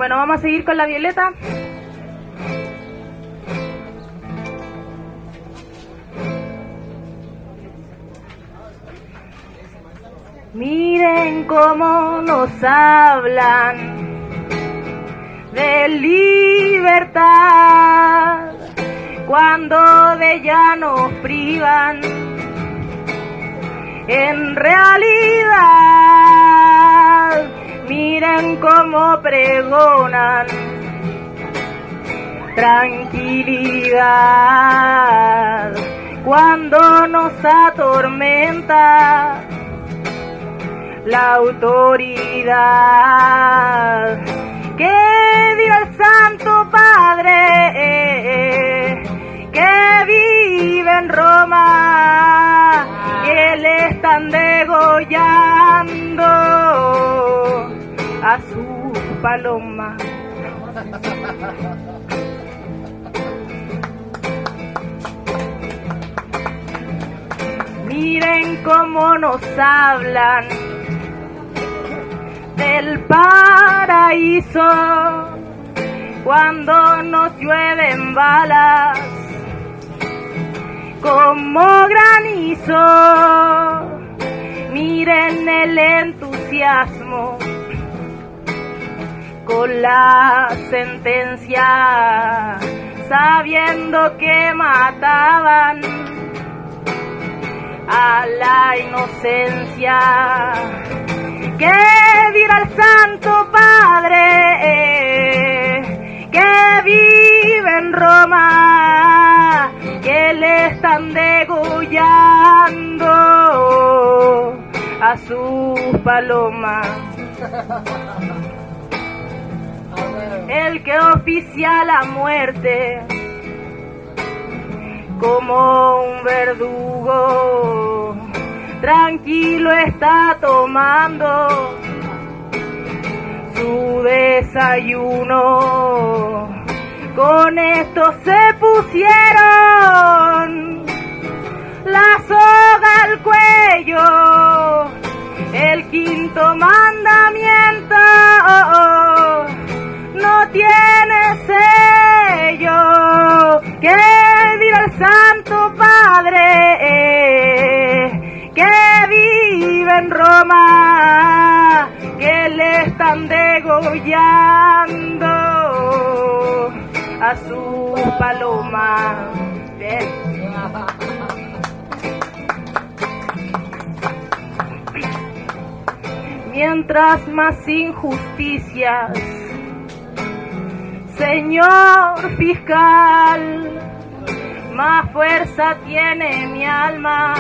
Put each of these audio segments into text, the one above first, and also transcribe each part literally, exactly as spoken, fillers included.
Bueno, vamos a seguir con la Violeta. Miren cómo nos hablan de libertad cuando de ella nos privan. En realidad, miren cómo pregonan tranquilidad cuando nos atormenta la autoridad. ¿Qué dirá el Santo Padre que vive en Roma? Que le están degollando a su paloma. Miren cómo nos hablan del paraíso cuando nos llueven balas como granizo. Miren el entusiasmo con la sentencia, sabiendo que mataban a la inocencia. ¿Qué dirá el Santo Padre que vive en Roma? Que le están degollando a sus palomas. El que oficia la muerte como un verdugo, tranquilo está tomando su desayuno. Con esto se pusieron la soga al cuello, el quinto mandamiento no tiene sello. ¿Qué dirá el Santo Padre que vive en Roma? Que le están degollando a su paloma. Bien. Mientras más injusticias, señor fiscal, más fuerza tiene mi alma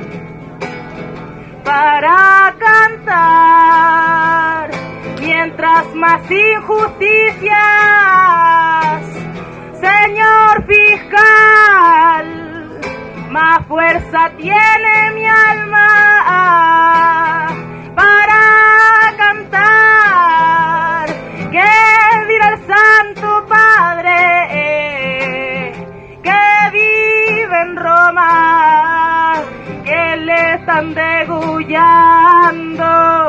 para cantar. Mientras más injusticias, señor fiscal, más fuerza tiene mi alma para cantar. ¿Qué dirá el Santo Padre que vive en Roma? Que le están degollando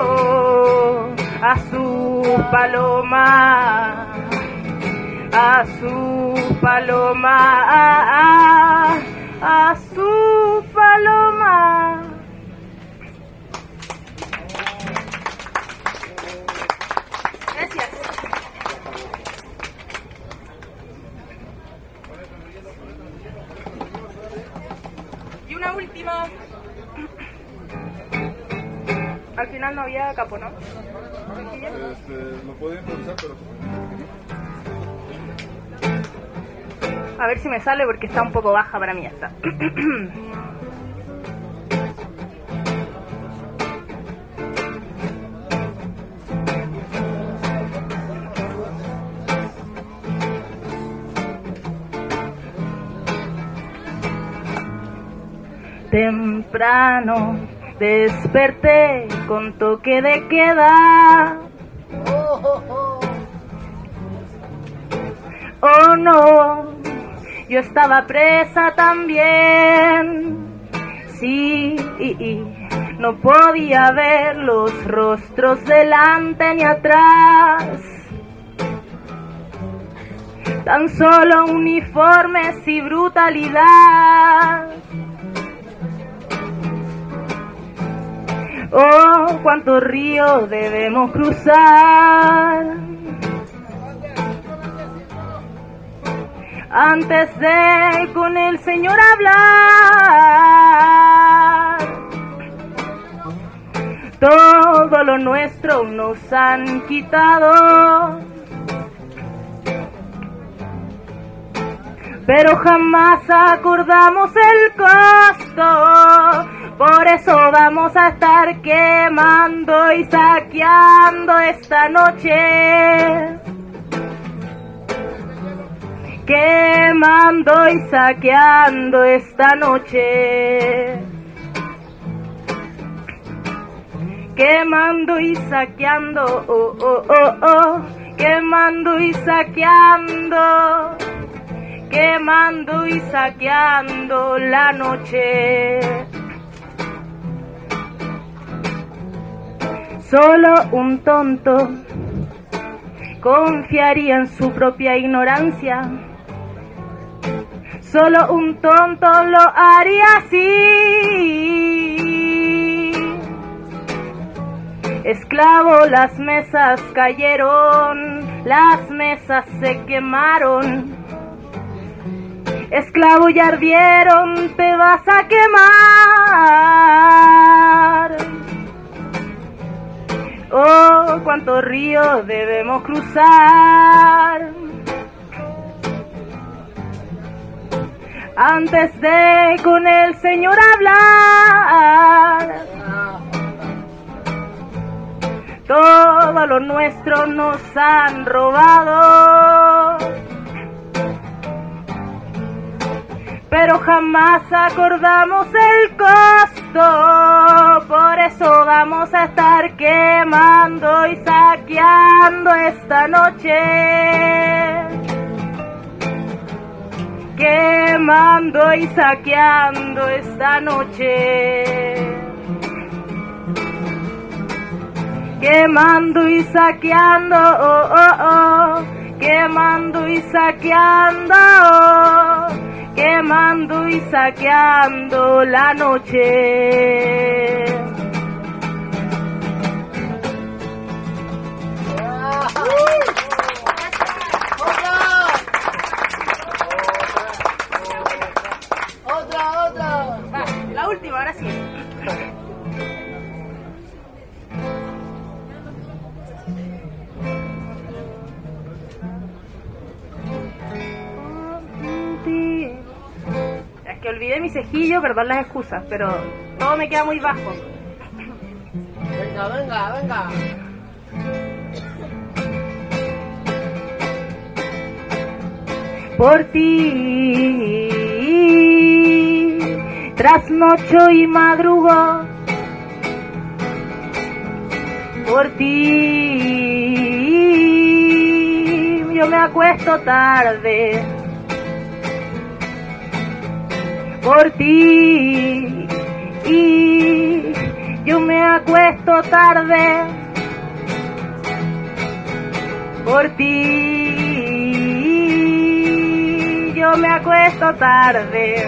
a su paloma, a su paloma, a, a su paloma. Gracias. Y una última. Al final no había capo, ¿no? Este, lo puedo improvisar, pero... A ver si me sale porque está un poco baja para mí esta. Temprano desperté con toque de queda. Oh no, yo estaba presa también. Sí, no podía ver los rostros delante ni atrás. tan solo uniformes y brutalidad. Oh, cuántos ríos debemos cruzar antes de con el Señor hablar. Todo lo nuestro nos han quitado, pero jamás acordamos el costo. Por eso vamos a estar quemando y saqueando esta noche. Quemando y saqueando esta noche. Quemando y saqueando, oh, oh, oh, oh. Quemando y saqueando. Quemando y saqueando la noche. Solo un tonto confiaría en su propia ignorancia. Solo un tonto lo haría así. Esclavo, las mesas cayeron, las mesas se quemaron. Esclavo, ya ardieron, te vas a quemar. Oh, cuántos ríos debemos cruzar antes de con el Señor hablar. Todo lo nuestro nos han robado, pero jamás acordamos el costo. Por eso vamos a estar quemando y saqueando esta noche. Quemando y saqueando esta noche. Quemando y saqueando, oh, oh, oh. Quemando y saqueando. Quemando y saqueando la noche. Otra, otra. Va, la última, ahora sí. Es que olvidé mi cejillo, perdón las excusas, pero todo me queda muy bajo. Venga, venga, venga. Por ti trasnocho y madrugo, por ti yo me acuesto tarde, por ti y yo me acuesto tarde, por ti yo me acuesto tarde.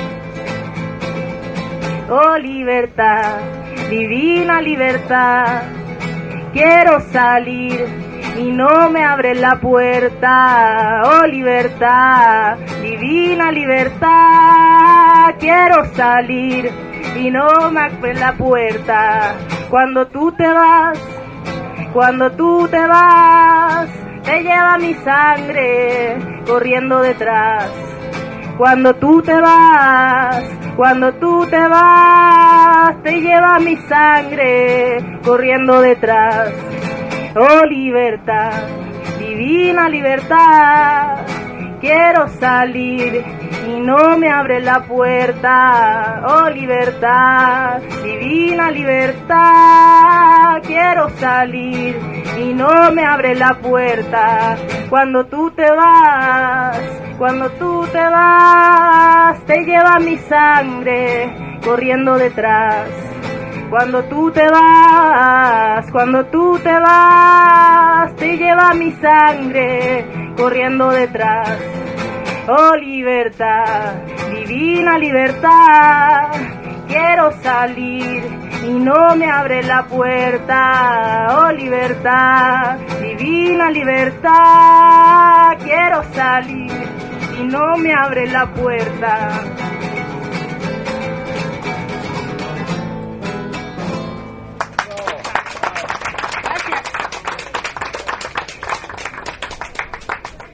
Oh libertad, divina libertad, quiero salir y no me abren la puerta. Oh libertad, divina libertad, quiero salir y no me abren la puerta. Cuando tú te vas, cuando tú te vas, te lleva mi sangre corriendo detrás. Cuando tú te vas, cuando tú te vas, te lleva mi sangre corriendo detrás. Oh libertad, divina libertad, quiero salir y no me abre la puerta. Oh libertad, divina libertad, quiero salir y no me abre la puerta. Cuando tú te vas, cuando tú te vas, te lleva mi sangre corriendo detrás. Cuando tú te vas, cuando tú te vas, te lleva toda mi sangre corriendo detrás. Oh libertad, divina libertad, quiero salir y no me abre la puerta. Oh libertad, divina libertad, quiero salir y no me abre la puerta.